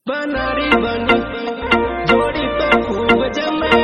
बनारी बनी जोड़ी तो खूब जमे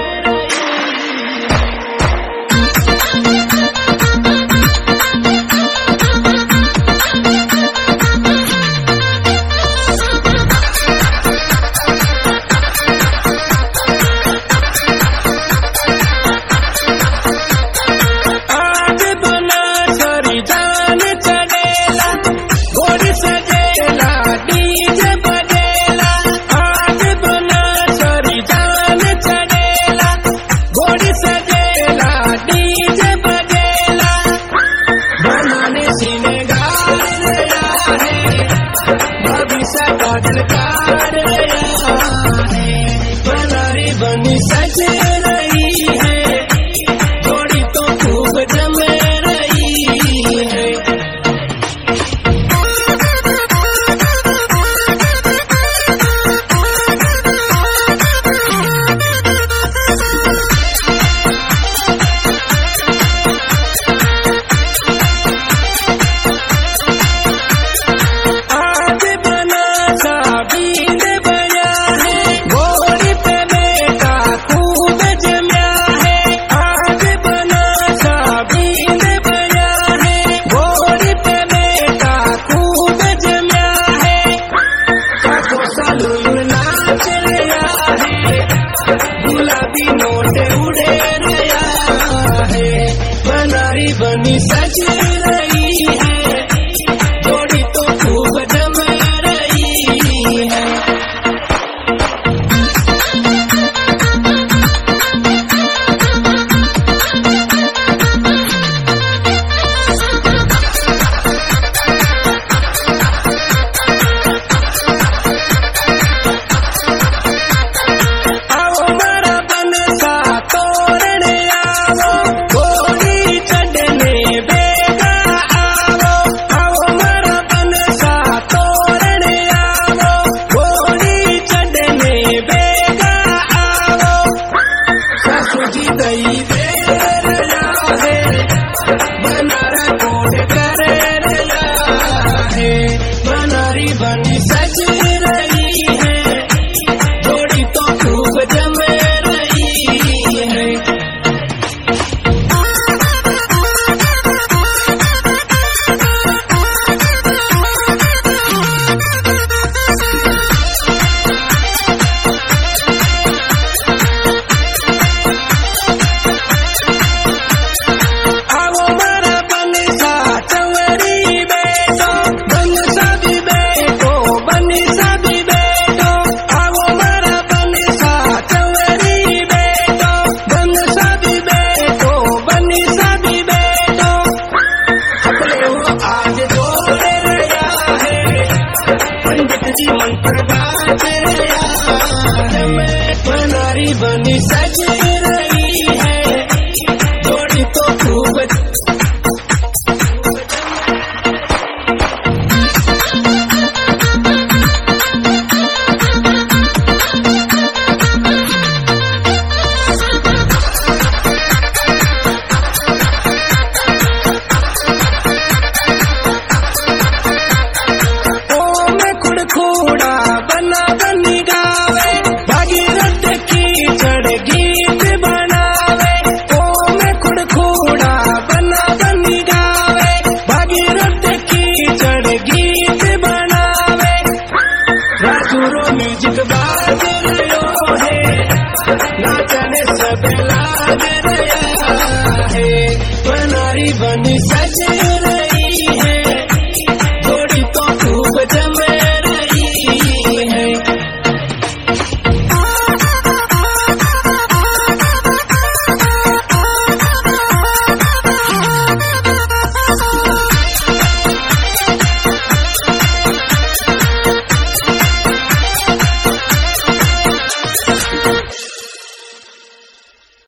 आज बना सरी जान चढ़ेला गोरी सजेला डीजे बजेला। आज बना सरी जान चढ़ेला गोरी सजेला डीजे बजेला। बनाने सिनेगार रहा है भविष्य का दिलकार रहा है। बनारी बनी सज रही है जोड़ी तो खूब जमे रही है। आज बना साबीन बया है गोरी पे बेटा खूब जमया है। आज बना साबीन बया है गोरी पे बेटा खूब जमया है। काको सलून नाच रहा है गुलाबी नोट उड़े रहा है। बनारी बनी सज रही है जोड़ी तो खूब जम रही है। आओ मारा बनसा तोड़ने आओ गोरी चढ़ने बेगा आओ। आओ मारा बनसा तोड़ने आओ गोरी चढ़ने बेगा आओ। सासू जी दई देर है बनारा कोट करे रहा है। बनारी बनी सज रही है जोड़ी तो खूब जम रही है। आओ मारा बनसा चंवरी बेटो बनसा भी बेटो बनसा भी बेटो। आओ मारा बनसा चंवरी बेटो बनसा भी बेटो बनसा भी बेटो। अपने वो आज जोड़े रहा है पंडित जी मंत्र बाज रहा है। बनारी बनी सज रही है जोड़ी तो खूब ओ मैं खुड़खुड़ा बना बनी गावे भागीरथ की चढ़ गीत बनावे। ओ मैं खुड़खुड़ा बना बनी गावे भागीरथ की चढ़ गीत बनावे। राजूरो म्यूजिक बाज रहो है नाचने सब लाग रहा है। बनारी बनी